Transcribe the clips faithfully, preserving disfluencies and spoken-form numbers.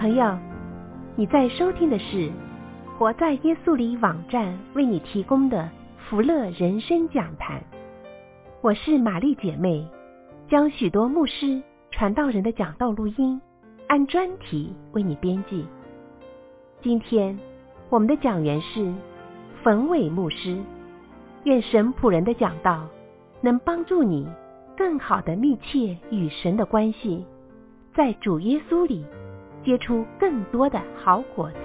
朋友，你在收听的是活在耶稣里网站为你提供的福乐人生讲坛。我是玛丽姐妹，将许多牧师传道人的讲道录音按专题为你编辑。今天我们的讲员是冯伟牧师，愿神仆人的讲道能帮助你更好的密切与神的关系，在主耶稣里结出更多的好果子。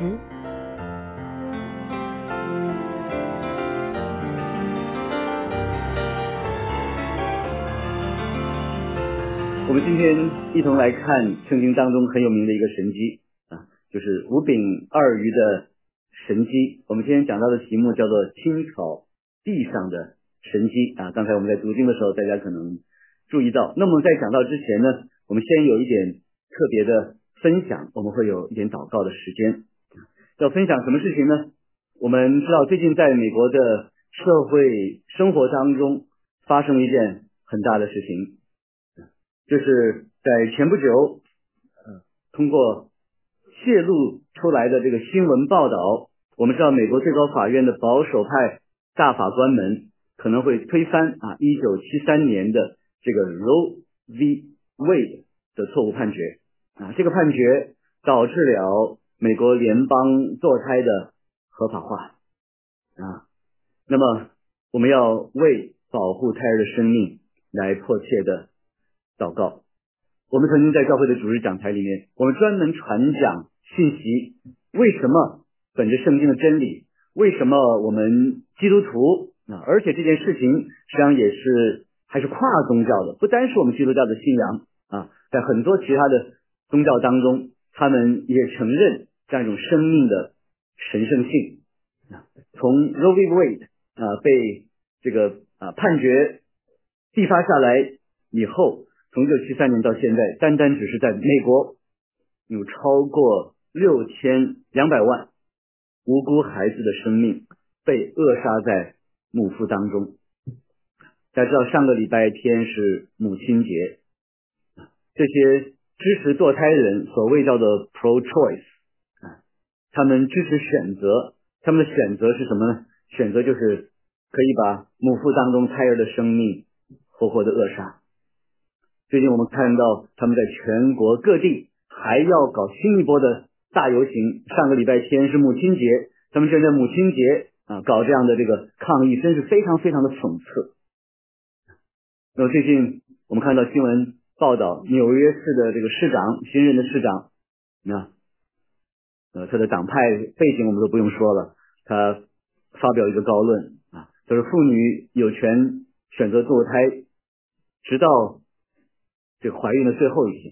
我们今天一同来看圣经当中很有名的一个神迹啊，就是五饼二鱼的神迹。我们今天讲到的题目叫做青草地上的神迹啊。刚才我们在读经的时候，大家可能注意到。那么在讲到之前呢，我们先有一点特别的分享，我们会有一点祷告的时间。要分享什么事情呢？我们知道最近在美国的社会生活当中发生了一件很大的事情，就是在前不久呃，通过泄露出来的这个新闻报道，我们知道美国最高法院的保守派大法官们可能会推翻啊一九七三年的这个 Roe v. Wade 的错误判决啊，这个判决导致了美国联邦堕胎的合法化啊。那么我们要为保护胎儿的生命来迫切的祷告。我们曾经在教会的主日讲台里面，我们专门传讲信息，为什么本着圣经的真理，为什么我们基督徒啊，而且这件事情实际上也是还是跨宗教的，不单是我们基督教的信仰啊，在很多其他的宗教当中，他们也承认这样一种生命的神圣性啊。从 Roe v. Wade 啊被这个啊判决递发下来以后，从一九七三年到现在，单单只是在美国有超过六千两百万无辜孩子的生命被扼杀在母腹当中。大家知道上个礼拜天是母亲节，这些支持堕胎的人所谓叫做 pro-choice 啊，他们支持选择，他们的选择是什么呢？选择就是可以把母腹当中胎儿的生命活活的扼杀。最近我们看到他们在全国各地还要搞新一波的大游行，上个礼拜天是母亲节，他们就在母亲节啊搞这样的这个抗议，真是非常非常的讽刺。那么最近我们看到新闻报道，纽约市的这个市长，新任的市长，那呃他的党派背景我们都不用说了，他发表一个高论啊，就是妇女有权选择堕胎，直到这个怀孕的最后一天，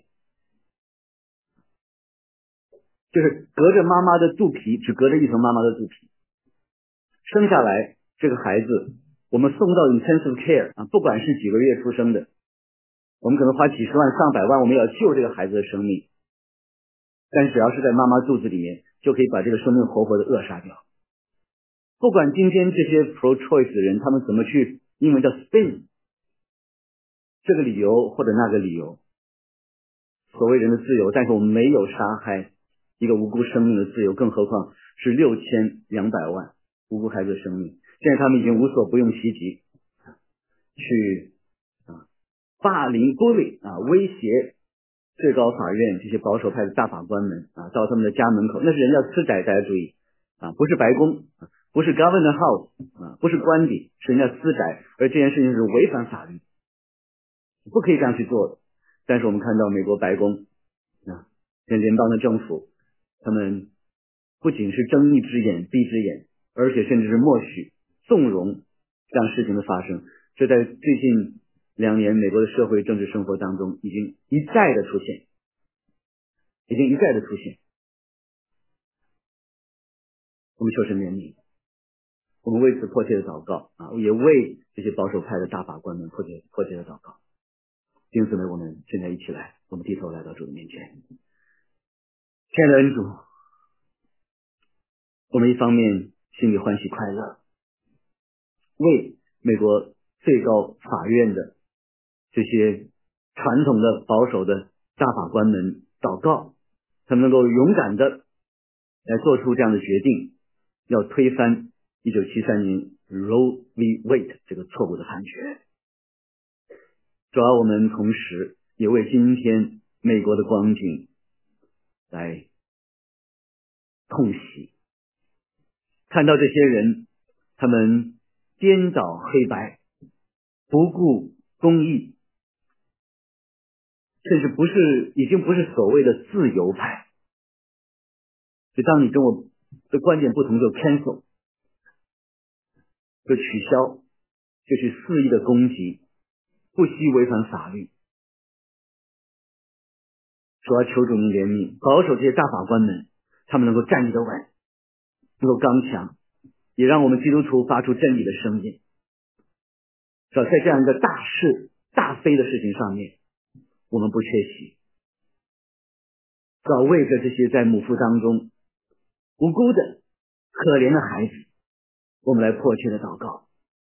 就是隔着妈妈的肚皮，只隔着一层妈妈的肚皮，生下来这个孩子，我们送到 intensive care 啊，不管是几个月出生的，我们可能花几十万上百万，我们要救这个孩子的生命，但只要是在妈妈肚子里面，就可以把这个生命活活的扼杀掉。不管今天这些 pro-choice 的人他们怎么去英文叫 spin 这个理由或者那个理由，所谓人的自由，但是我们没有杀害一个无辜生命的自由，更何况是六千两百万无辜孩子的生命。现在他们已经无所不用其极去啊霸凌 bully 啊威胁最高法院这些保守派的大法官们啊，到他们的家门口，那是人家私宅，大家注意啊，不是白宫，不是 governor house 啊，不是官邸，是人家私宅，而这件事情是违反法律，不可以这样去做的。但是我们看到美国白宫啊，跟联邦的政府，他们不仅是睁一只眼闭一只眼，而且甚至是默许纵容这样事情的发生。这在最近两年美国的社会政治生活当中已经一再的出现，已经一再的出现。我们求神怜悯，我们为此迫切的祷告啊，也为这些保守派的大法官们迫切迫切的祷告。弟兄姊妹，我们现在一起来，我们低头来到主的面前。亲爱的恩主，我们一方面心里欢喜快乐，为美国最高法院的这些传统的保守的大法官们祷告， 他们能够勇敢的来做出这样的决定，要推翻一九七三年 Roe v. Wade 这个错误的判决。主要我们同时也为今天美国的光景来痛惜，看到这些人他们颠倒黑白，不顾公义，甚至不是已经不是所谓的自由派。就当你跟我的观点不同就 cancel， 就取消，就去肆意的攻击，不惜违反法律。主要求主您怜悯，保守这些大法官们，他们能够站立得稳，能够刚强，也让我们基督徒发出真理的声音。主要在这样一个大是大非的事情上面，我们不缺席。主要为着这些在母腹当中无辜的可怜的孩子，我们来迫切的祷告。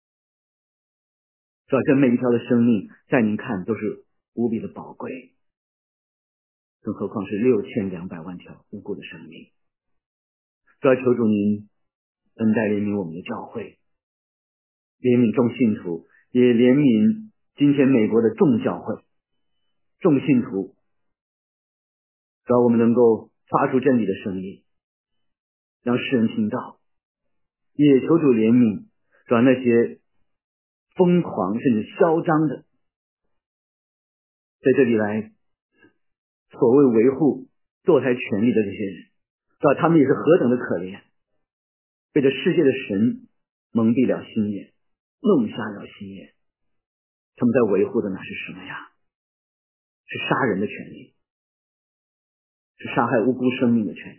主要这每一条的生命在您看都是无比的宝贵，更何况是六千两百万条无辜的生命。主要求主您恩待怜悯我们的教会，怜悯众信徒，也怜悯今天美国的众教会众信徒。主要我们能够发出真理的声音，让世人听到，也求主怜悯主要那些疯狂甚至嚣张的在这里来所谓维护堕胎权利的这些人，主要他们也是何等的可怜，被这世界的神蒙蔽了心眼，弄瞎了心眼。他们在维护的那是什么呀？是杀人的权利，是杀害无辜生命的权利。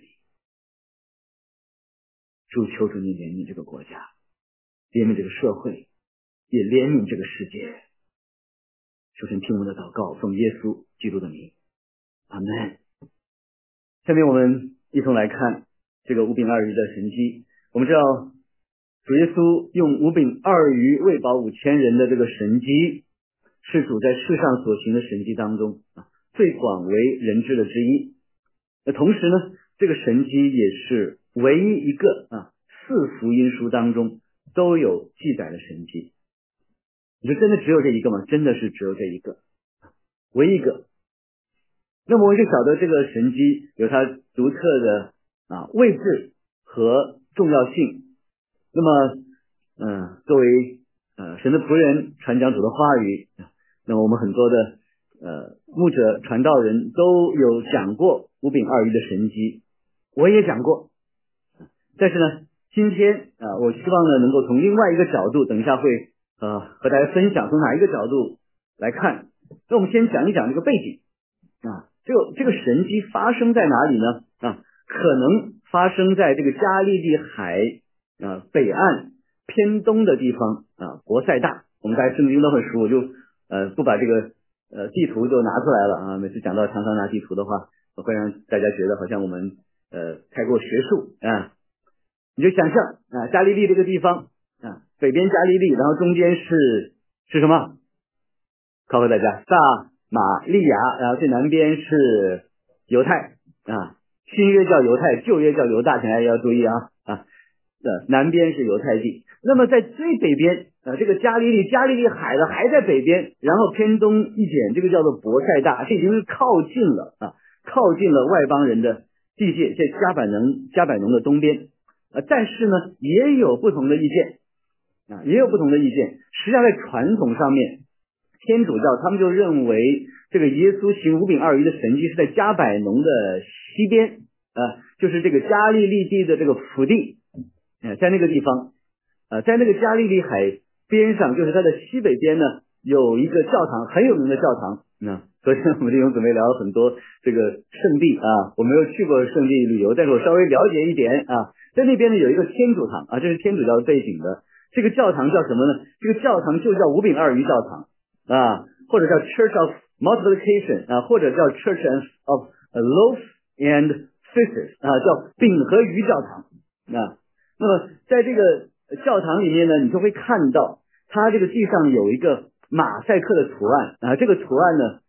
主求主你怜悯这个国家，怜悯这个社会，也怜悯这个世界。求神听我们的祷告，奉耶稣基督的名，阿们。下面我们一同来看这个五饼二鱼的神迹。我们知道主耶稣用五饼二鱼喂饱五千人的这个神迹，是主在世上所行的神迹当中啊最广为人知的之一。那同时呢，这个神迹也是唯一一个啊四福音书当中都有记载的神迹。你说真的只有这一个吗？真的是只有这一个，唯一一个。那么我们就晓得这个神迹有它独特的啊位置和重要性。那么嗯、呃，作为呃神的仆人传讲主的话语，那么我们很多的呃牧者传道人都有讲过五饼二鱼的神迹，我也讲过。但是呢，今天啊、呃，我希望呢能够从另外一个角度，等一下会呃和大家分享从哪一个角度来看。那我们先讲一讲这个背景啊，这个这个神迹发生在哪里呢？啊，可能发生在这个加利利海啊北岸偏东的地方啊，伯赛大。我们大家圣经都很熟，我就呃不把这个呃地图就拿出来了啊。每次讲到常常拿地图的话，会让大家觉得好像我们呃太过学术啊。你就想象啊，加利利这个地方啊，北边加利利，然后中间是是什么？考考大家，撒玛利亚，然后最南边是犹太啊，新约叫犹太，旧约叫犹大，请大家要注意啊啊，呃，南边是犹太地。那么在最北边啊，这个加利利，加利利海的还在北边，然后偏东一点，这个叫做伯赛大，这已经是靠近了啊，靠近了外邦人的地界，在加百农加百农的东边。呃，但是呢，也有不同的意见啊，也有不同的意见。实际上，在传统上面，天主教他们就认为这个耶稣行五饼二鱼的神迹是在加百农的西边，呃，就是这个加利利地的这个腹地，呃，在那个地方，呃，在那个加利利海边上，就是它的西北边呢，有一个教堂，很有名的教堂。那昨天我们弟兄姊妹聊了很多这个圣地啊，我没有去过圣地旅游，但是我稍微了解一点啊。在那边呢有一个天主堂啊，这是天主教背景的。这个教堂叫什么呢？这个教堂就叫五饼二鱼教堂啊，或者叫 Church of Multiplication 啊，或者叫 Church of Loaves and Fishes 啊，叫饼和鱼教堂啊。那么在这个教堂里面呢，你就会看到它这个地上有一个马赛克的图案啊，这个图案呢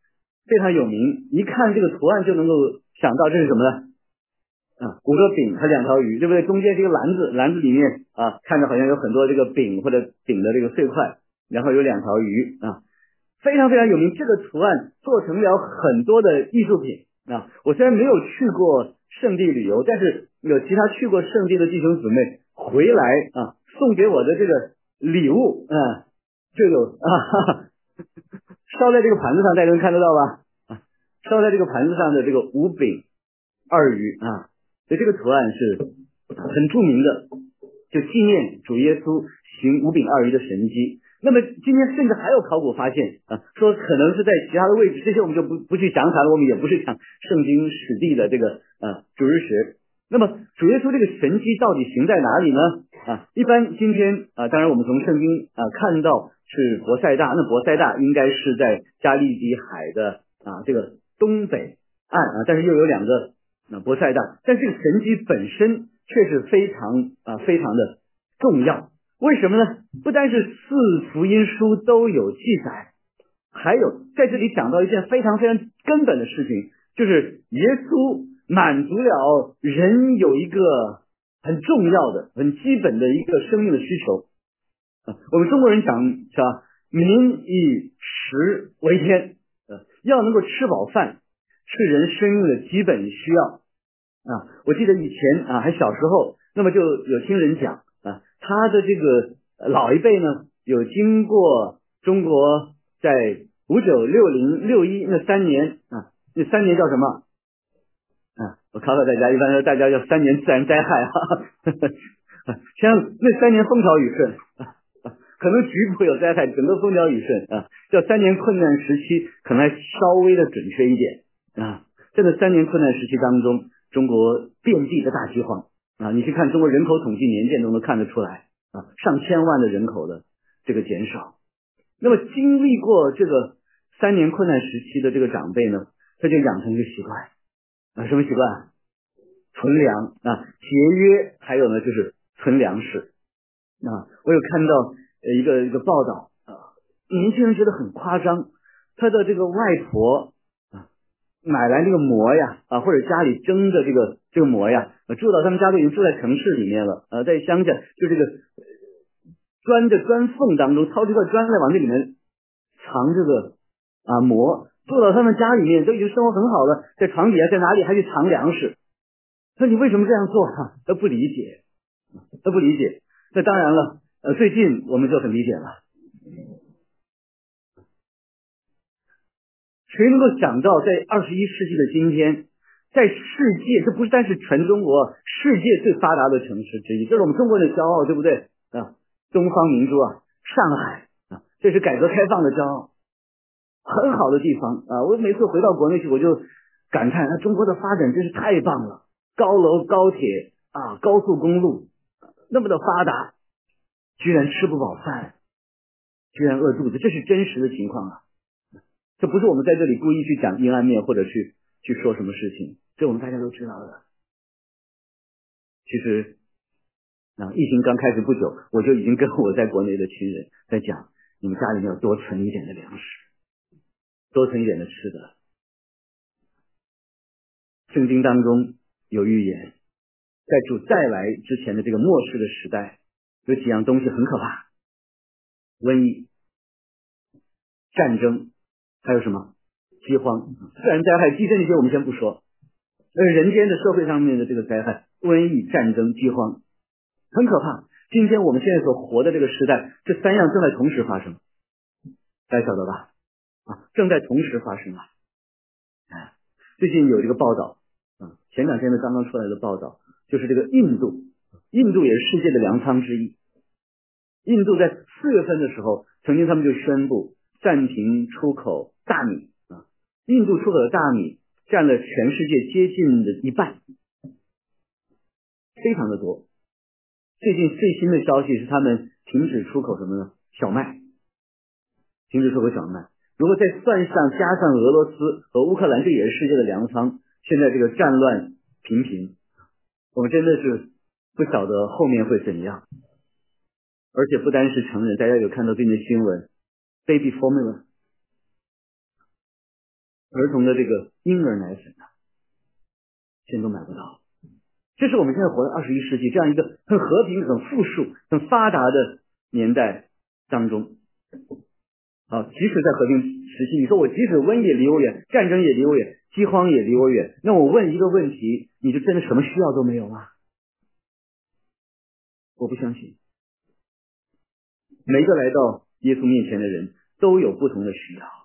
非常有名，一看这个图案就能够想到这是什么呢？啊，五个饼和两条鱼，对不对？中间是一个篮子，篮子里面啊，看着好像有很多这个饼或者饼的这个碎块，然后有两条鱼啊，非常非常有名。这个图案做成了很多的艺术品啊。我虽然没有去过圣地旅游，但是有其他去过圣地的弟兄姊妹回来啊，送给我的这个礼物啊，就有啊，哈哈烧在这个盘子上，大家能看得到吧？啊，烧在这个盘子上的这个五饼二鱼啊。所以这个图案是很著名的，就纪念主耶稣行五饼二鱼的神迹。那么今天甚至还有考古发现啊，说可能是在其他的位置，这些我们就不不去详谈了，我们也不是讲圣经史地的这个呃主日学。那么主耶稣这个神迹到底行在哪里呢？啊，一般今天啊，当然我们从圣经啊看到是伯赛大，那伯赛大应该是在加利利海的啊这个东北岸啊，但是又有两个。那伯赛大，但这个神迹本身却是非常啊非常的重要。为什么呢？不单是四福音书都有记载，还有在这里讲到一件非常非常根本的事情，就是耶稣满足了人有一个很重要的、很基本的一个生命的需求。啊，我们中国人讲是吧？民以食为天，呃，要能够吃饱饭。是人生命的基本需要啊！我记得以前啊，还小时候，那么就有听人讲啊，他的这个老一辈呢，有经过中国在五九六零六一那三年啊，那三年叫什么啊？我考考大家，一般说大家叫三年自然灾害哈、啊，像那三年风调雨顺啊，可能局部有灾害，整个风调雨顺啊，叫三年困难时期，可能还稍微的准确一点。啊，在这三年困难时期当中，中国遍地的大饥荒啊，你去看中国人口统计年鉴都能看得出来啊，上千万的人口的这个减少。那么经历过这个三年困难时期的这个长辈呢，他就养成一个习惯啊，什么习惯？存粮啊，节约，还有呢就是存粮食啊。我有看到一个一个报道啊，年轻人觉得很夸张，他的这个外婆。买来那个馍呀，啊，或者家里蒸的这个这个馍呀，住到他们家都已经住在城市里面了，呃，在乡下就这个砖的砖缝当中掏出块砖来往这里面藏这个啊馍，住到他们家里面都已经生活很好了，在床底下在哪里还去藏粮食？那你为什么这样做啊？他不理解，他不理解。那当然了，呃，最近我们就很理解了。谁能够想到在二十一世纪的今天，在世界，这不是单是全中国，世界最发达的城市之一，这是我们中国人的骄傲，对不对啊？东方明珠啊，上海啊，这是改革开放的骄傲，很好的地方啊！我每次回到国内去，我就感叹，那中国的发展真是太棒了，高楼、高铁啊，高速公路那么的发达，居然吃不饱饭，居然饿肚子，这是真实的情况啊！这不是我们在这里故意去讲阴暗面或者去去说什么事情，这我们大家都知道的。其实啊，疫情刚开始不久，我就已经跟我在国内的亲人在讲，你们家里面要多存一点的粮食，多存一点的吃的。圣经当中有预言，在主再来之前的这个末世的时代，有几样东西很可怕：瘟疫、战争，还有什么？饥荒、自然灾害、地震这些我们先不说，呃，人间的社会上面的这个灾害，瘟疫、战争、饥荒，很可怕。今天我们现在所活的这个时代，这三样正在同时发生，大家晓得吧？啊，正在同时发生啊！啊，最近有这个报道，啊，前两天的刚刚出来的报道，就是这个印度，印度也是世界的粮仓之一。印度在四月份的时候，曾经他们就宣布暂停出口大米啊，印度出口的大米占了全世界接近的一半，非常的多。最近最新的消息是他们停止出口什么呢？小麦，停止出口小麦。如果再算上加上俄罗斯和乌克兰，这也是世界的粮仓，现在这个战乱频频，我们真的是不晓得后面会怎样。而且不单是成人，大家有看到最近的新闻 baby formula， 儿童的这个婴儿奶粉啊，现在都买不到。这是我们现在活在二十一世纪这样一个很和平、很富庶、很发达的年代当中。啊，即使在和平时期，你说我即使瘟疫离我远，战争也离我远，饥荒也离我远，那我问一个问题，你就真的什么需要都没有吗？我不相信。每个来到耶稣面前的人都有不同的需要。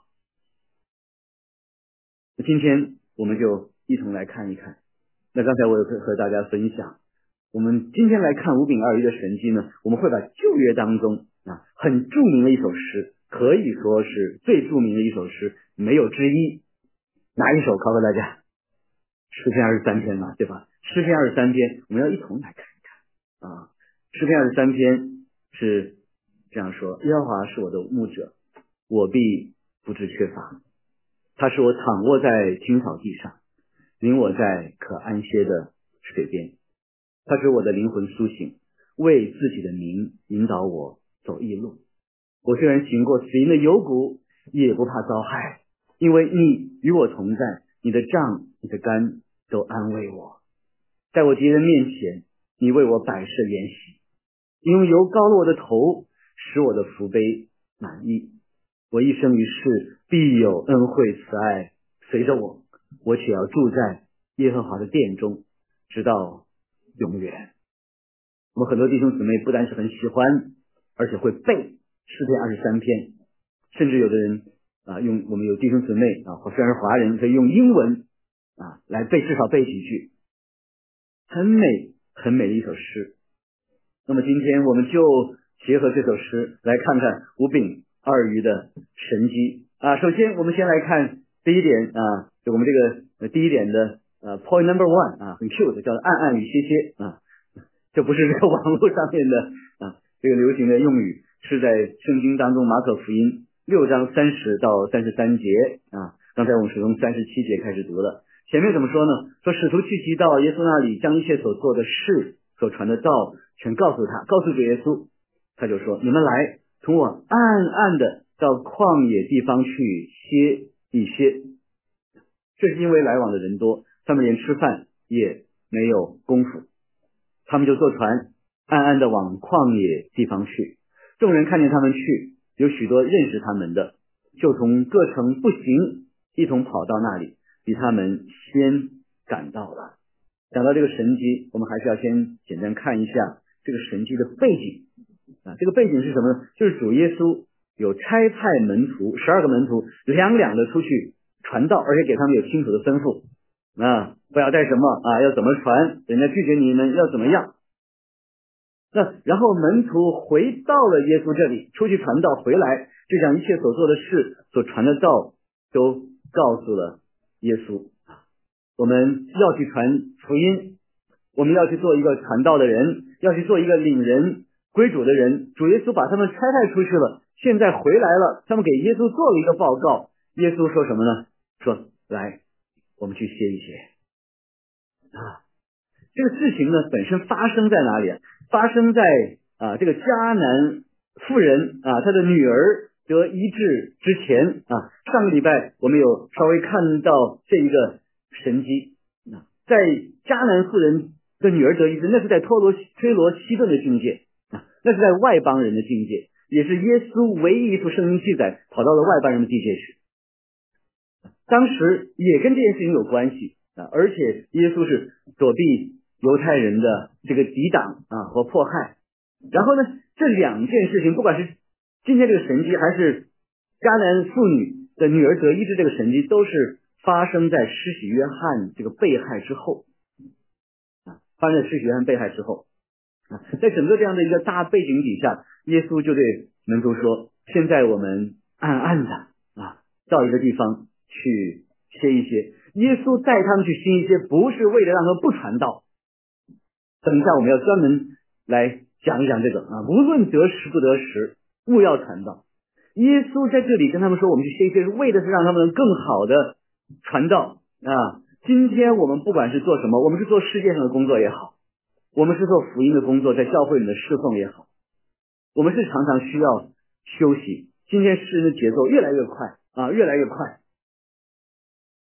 今天我们就一同来看一看。那刚才我有和大家分享，我们今天来看五饼二鱼的神迹呢，我们会把旧约当中啊很著名的一首诗，可以说是最著名的一首诗，没有之一。哪一首？考考大家。诗篇二十三篇嘛，对吧？诗篇二十三篇，我们要一同来看一看啊。诗篇二十三篇是这样说：耶和华是我的牧者，我必不致缺乏。他使我躺卧在青草地上，领我在可安歇的水边。他使我的灵魂苏醒，为自己的名引导我走义路。我虽然行过死荫的幽谷，也不怕遭害，因为你与我同在，你的杖你的竿都安慰我。在我敌人面前，你为我摆设筵席，你用油膏了我的头，使我的福杯满溢。我一生一世必有恩惠慈爱随着我，我且要住在耶和华的殿中，直到永远。我们很多弟兄姊妹不但是很喜欢，而且会背诗篇二十三篇，甚至有的人啊，用我们有弟兄姊妹啊，虽然是华人，可以用英文啊来背，至少背几句，很美很美的一首诗。那么今天我们就结合这首诗来看看五饼二鱼的神迹啊。首先我们先来看第一点啊，就我们这个、呃、第一点的呃 point number one 啊，很 cute， 叫做暗暗与歇歇啊。这不是这个网络上面的啊这个流行的用语，是在圣经当中马可福音六章三十到三十三节啊。刚才我们是从三十七节开始读的。前面怎么说呢？说使徒聚集到耶稣那里，将一切所做的事、所传的道全告诉他，告诉主耶稣。他就说：你们来，从我暗暗的到旷野地方去歇一歇。这是因为来往的人多，他们连吃饭也没有功夫，他们就坐船暗暗的往旷野地方去。众人看见他们去，有许多认识他们的，就从各城步行一同跑到那里，比他们先赶到了。讲到这个神迹，我们还是要先简单看一下这个神迹的背景啊。这个背景是什么呢？就是主耶稣有差派门徒，十二个门徒两两的出去传道，而且给他们有清楚的吩咐啊，不要带什么啊，要怎么传，人家拒绝你们要怎么样。那然后门徒回到了耶稣这里，出去传道回来，就将一切所做的事、所传的道都告诉了耶稣。我们要去传福音，我们要去做一个传道的人，要去做一个领人归主的人。主耶稣把他们差派出去了，现在回来了，他们给耶稣做了一个报告。耶稣说什么呢？说来，我们去歇一歇啊。这个事情呢，本身发生在哪里啊？发生在啊这个迦南妇人啊她的女儿得医治之前啊。上个礼拜我们有稍微看到这一个神迹啊，在迦南妇人的女儿得医治，那是在托罗推罗西顿的境界啊，那是在外邦人的境界，也是耶稣唯一一处圣经记载跑到了外邦人的地界去。当时也跟这件事情有关系啊，而且耶稣是躲避犹太人的这个抵挡啊和迫害。然后呢，这两件事情，不管是今天这个神迹，还是迦南妇女的女儿得医治这个神迹，都是发生在施洗约翰这个被害之后啊，发生在施洗约翰被害之后啊。在整个这样的一个大背景底下，耶稣就对门徒说：现在我们暗暗的啊到一个地方去歇一歇。耶稣带他们去歇一歇，不是为了让他们不传道。等一下我们要专门来讲一讲这个啊，无论得时不得时，务要传道。耶稣在这里跟他们说我们去歇一歇，是为的是让他们更好的传道啊。今天我们不管是做什么，我们是做世界上的工作也好，我们是做福音的工作，在教会里的侍奉也好，我们是常常需要休息。今天世人的节奏越来越快啊，越来越快。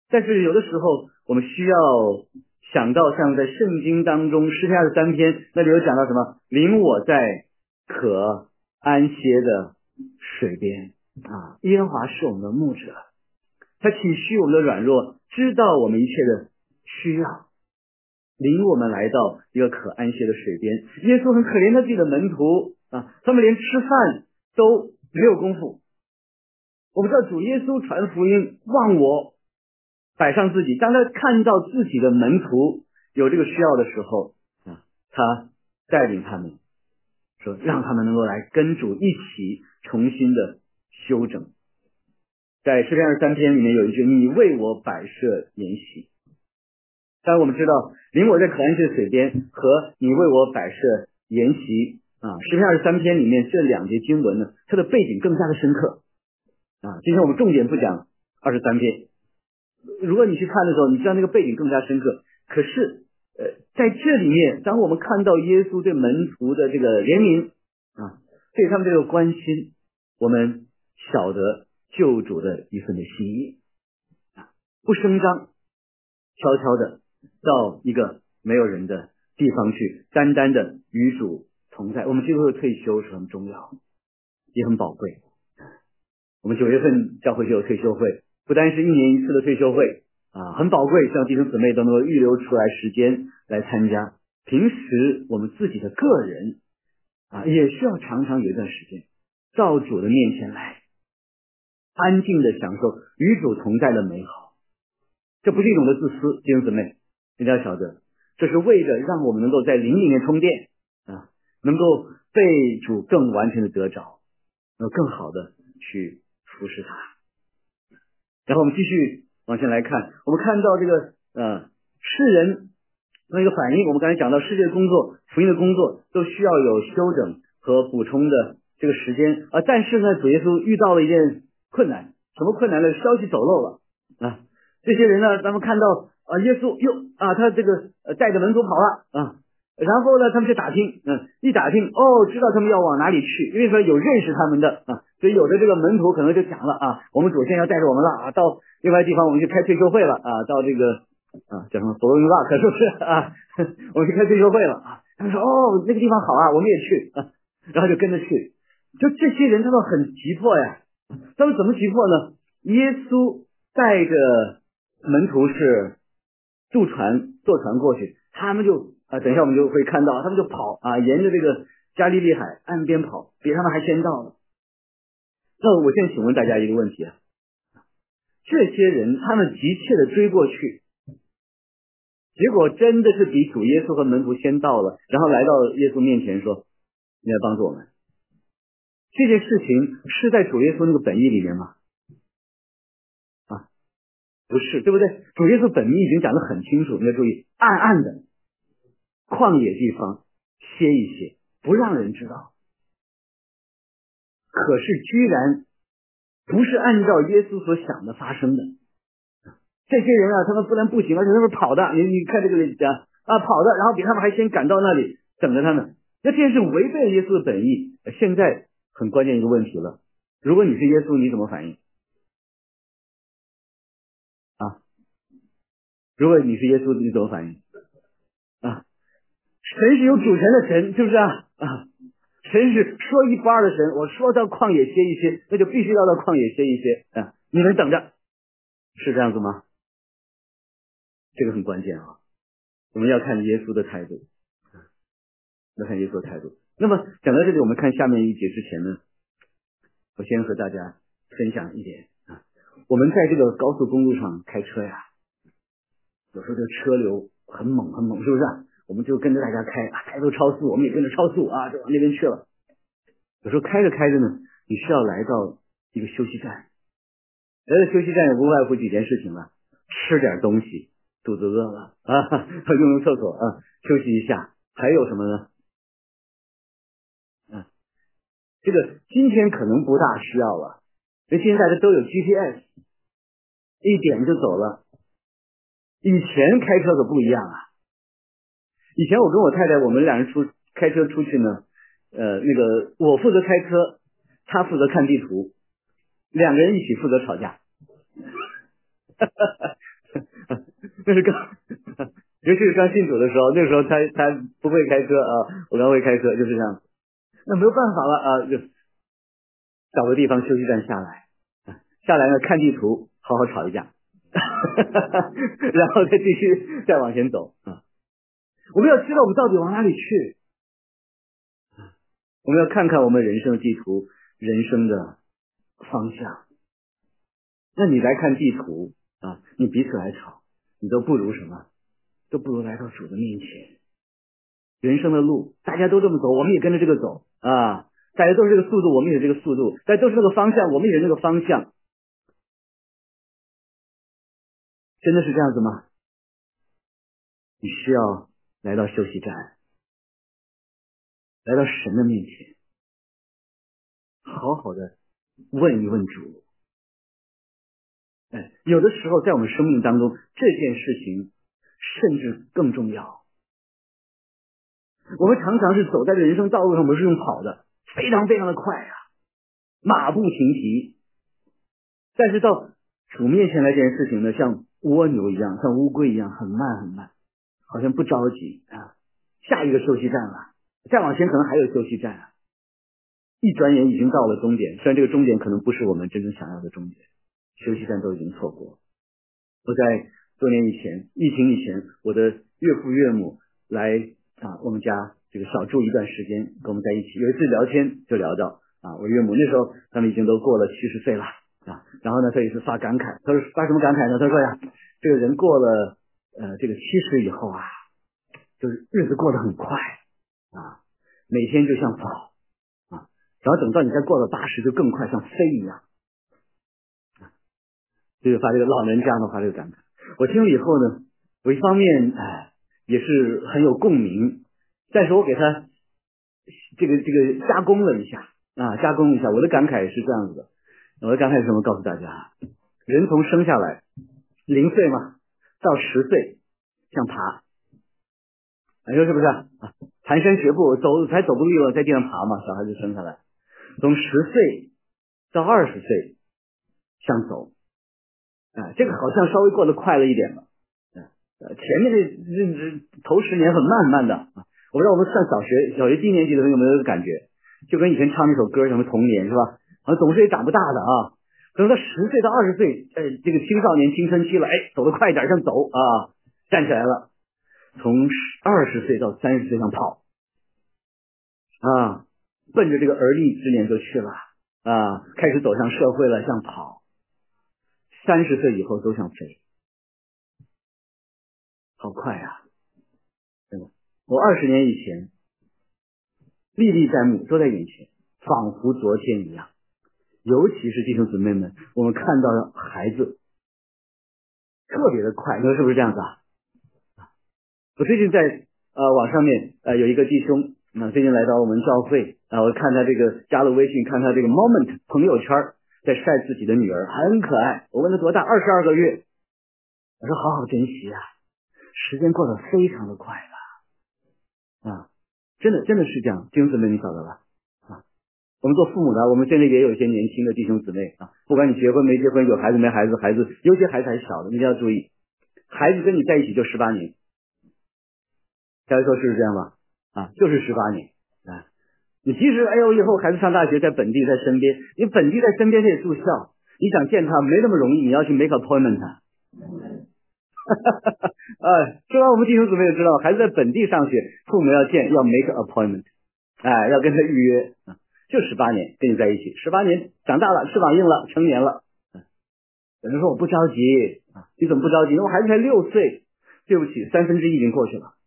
但是有的时候我们需要想到像在圣经当中诗篇二十三篇那里有讲到什么，领我在可安歇的水边啊，耶和华是我们的牧者，他体恤我们的软弱，知道我们一切的需要，领我们来到一个可安歇的水边。耶稣很可怜他自己的门徒啊，他们连吃饭都没有功夫。我们知道主耶稣传福音，忘我摆上自己，当他看到自己的门徒有这个需要的时候啊，他带领他们说让他们能够来跟主一起重新的修整。在诗篇二十三篇里面有一句，你为我摆设筵席。当然我们知道领我在可安歇的水边和你为我摆设筵席啊，诗篇二十三篇里面这两节经文呢，它的背景更加的深刻啊。今天我们重点不讲二十三篇，如果你去看的时候，你知道那个背景更加深刻。可是呃，在这里面，当我们看到耶稣对门徒的这个怜悯啊，对他们这个关心，我们晓得救主的一份的心意啊，不声张，悄悄的到一个没有人的地方去，单单的与主同在。我们基督的退休是很重要，也很宝贵。我们九月份教会就有退休会，不单是一年一次的退休会啊，很宝贵，像弟兄姊妹都能够预留出来时间来参加。平时我们自己的个人啊，也需要常常有一段时间到主的面前来，安静的享受与主同在的美好。这不是一种的自私，弟兄姊妹，一定要晓得，这是为了让我们能够在灵里面充电啊，能够被主更完全的得着，能够更好的去服侍他。然后我们继续往前来看，我们看到这个呃世人那个反应，我们刚才讲到世界的工作，福音的工作都需要有修整和补充的这个时间啊。但是呢，主耶稣遇到了一件困难，什么困难呢？消息走漏了啊。这些人呢，他们看到啊耶稣哟啊，他这个呃带着门徒跑了啊，然后呢，他们去打听，嗯，一打听哦，知道他们要往哪里去，因为说有认识他们的啊，所以有的这个门徒可能就讲了啊，我们祖先要带着我们了啊，到另外地方我们去开退休会了啊，到这个啊叫什么佛罗伦萨可是不是啊，我们去开退休会了啊，他们说哦那个地方好啊，我们也去啊，然后就跟着去。就这些人他们很急迫呀，他们怎么急迫呢？耶稣带着门徒是渡船坐船过去，他们就啊，等一下我们就会看到，他们就跑啊，沿着这个加利利海岸边跑，比他们还先到了。那我现在请问大家一个问题啊，这些人他们急切的追过去，结果真的是比主耶稣和门徒先到了，然后来到耶稣面前说：“你来帮助我们。”这件事情是在主耶稣那个本意里面吗？啊，不是，对不对？主耶稣本意已经讲得很清楚，你要注意，暗暗的旷野地方歇一歇，不让人知道。可是居然不是按照耶稣所想的发生的。这些人啊，他们不但不行，而且他们跑的，你你看这个讲啊跑的，然后比他们还先赶到那里等着他们。那这是违背了耶稣的本意。现在很关键一个问题了，如果你是耶稣，你怎么反应啊？如果你是耶稣，你怎么反应啊？神是有主权的神，是不是啊？啊，神是说一不二的神，我说到旷野歇一歇，那就必须要到旷野歇一歇啊！你们等着，是这样子吗？这个很关键啊，我们要看耶稣的态度，要看耶稣的态度。那么讲到这里，我们看下面一节之前呢，我先和大家分享一点啊，我们在这个高速公路上开车呀，有时候这个车流很猛很猛，是不是啊？我们就跟着大家开，啊，开都超速，我们也跟着超速啊，就往那边去了。有时候开着开着呢，你是要来到一个休息站，来到休息站也无外乎几件事情了，吃点东西，肚子饿了啊，用用厕所啊，休息一下，还有什么呢？啊，这个今天可能不大需要了，因为现在的都有 G P S， 一点就走了。以前开车可不一样啊，以前我跟我太太我们两人出开车出去呢，呃，那个我负责开车，他负责看地图，两个人一起负责吵架。 那是刚，尤其是刚信主的时候，那个时候他他不会开车啊，我刚会开车，就是这样。那没有办法了啊，就找个地方休息站下来，下来呢看地图，好好吵一架，然后再继续再往前走啊。我们要知道我们到底往哪里去，我们要看看我们人生的地图，人生的方向。那你来看地图啊，你彼此来吵，你都不如什么？都不如来到主的面前。人生的路大家都这么走，我们也跟着这个走啊，大家都是这个速度，我们也是这个速度，大家都是那个方向，我们也是那个方向。真的是这样子吗？你需要来到休息站，来到神的面前，好好的问一问主。哎，有的时候在我们生命当中，这件事情甚至更重要。我们常常是走在这人生道路上，我们是用跑的，非常非常的快啊，马不停蹄。但是到主面前来，这件事情呢，像蜗牛一样，像乌龟一样，很慢很慢，好像不着急啊。下一个休息站了，再往前可能还有休息站啊。一转眼已经到了终点，虽然这个终点可能不是我们真正想要的终点，休息站都已经错过。我在多年以前，疫情以前，我的岳父岳母来啊，我们家这个小住一段时间，跟我们在一起。有一次聊天就聊到啊，我岳母那时候他们已经都过了七十岁了啊，然后呢，他也是发感慨，他说发什么感慨呢？他说呀，这个人过了呃这个七十以后啊，就是日子过得很快啊，每天就像跑啊，然后等到你再过了八十就更快，像飞一样。就是发这个老人家的话这个感慨，我听了以后呢，我一方面哎也是很有共鸣，但是我给他这个这个加工了一下啊，加工一下，我的感慨是这样子的，我的感慨是什么？告诉大家，人从生下来零岁嘛，到十岁像爬，你说是不是啊？蹒跚学步，走才走不利落，在地上爬嘛，小孩子生下来，从十岁到二十岁像走。啊，这个好像稍微过得快了一点了。呃，前面的这这头十年很慢很慢的啊。我不知道我们上小学小学低年级的时候有没有这个感觉，就跟以前唱那首歌什么童年是吧？啊，总是也长不大的啊。等到十岁到二十岁，呃，这个青少年青春期了，哎，走得快一点像走啊，站起来了。从二十岁到三十岁像跑啊，奔着这个而立之年就去了啊，开始走向社会了，像跑。三十岁以后都像飞，好快啊！真的，我二十年以前历历在目，都在眼前，仿佛昨天一样。尤其是弟兄姊妹们，我们看到孩子特别的快，你说是不是这样子啊？我最近在呃网上面呃有一个弟兄，那、呃、最近来到我们教会，然后看他这个加了微信，看他这个 moment 朋友圈，在晒自己的女儿，很可爱。我问他多大，二十二个月。我说好好珍惜啊，时间过得非常的快了啊，真的真的是这样。弟兄姊妹，你晓得吧？啊，我们做父母的，我们现在也有一些年轻的弟兄姊妹啊，不管你结婚没结婚，有孩子没孩子，孩子有些孩子还小的，你一定要注意，孩子跟你在一起就十八年。大家说是不是这样吧？啊，就是十八年啊！你即使哎呦以后孩子上大学，在本地在身边，你本地在身边他也住校，你想见他没那么容易，你要去 make appointment。哎，说完我们弟兄姊妹也知道，孩子在本地上学，父母要见要 make appointment， 哎，要跟他预约啊，就十八年跟你在一起，十八年长大了，翅膀硬了，成年了。有人说我不着急啊，你怎么不着急？因为我孩子才六岁，对不起，三分之一已经过去了。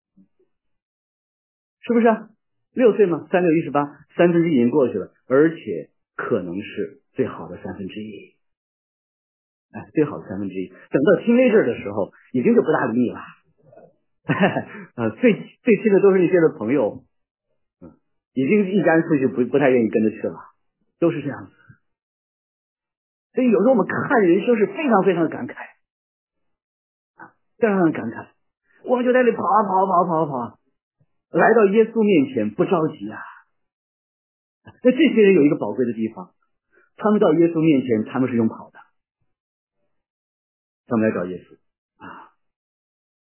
是不是啊？六岁嘛，三六一十八，三分之一已经过去了，而且可能是最好的三分之一，哎，最好的三分之一。等到teenager的时候，已经就不大理你了，啊，最最亲的都是那些的朋友，嗯，已经一家人出去不不太愿意跟着去了，都是这样子。所以有时候我们看人生是非常非常的感慨，非常非常感慨，我们就在那里跑啊跑啊跑啊跑啊跑啊。来到耶稣面前不着急啊，那这些人有一个宝贵的地方，他们到耶稣面前他们是用跑的，他们来找耶稣啊，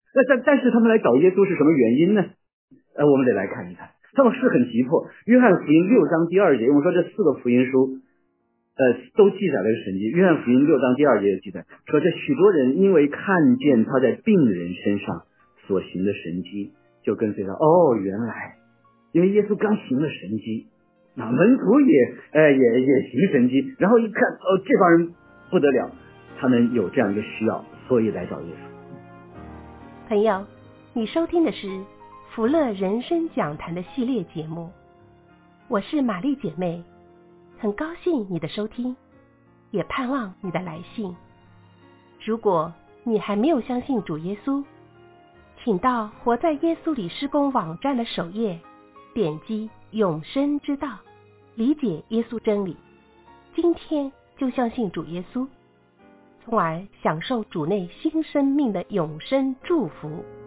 那但但是他们来找耶稣是什么原因呢？呃，我们得来看一看。他们是很急迫。约翰福音六章第二节，我们说这四个福音书，呃，都记载了神迹。约翰福音六章第二节有记载，说这许多人因为看见他在病人身上所行的神迹，就跟随他。哦，原来因为耶稣刚行了神迹，那门徒也呃也也行神迹，然后一看哦这帮人不得了，他们有这样一个需要，所以来找耶稣。 朋友，你收听的是福乐人生讲坛的系列节目，我是玛丽姐妹，很高兴你的收听，也盼望你的来信。如果你还没有相信主耶稣，请到活在耶稣里施工网站的首页，点击永生之道，理解耶稣真理，今天就相信主耶稣，从而享受主内新生命的永生祝福。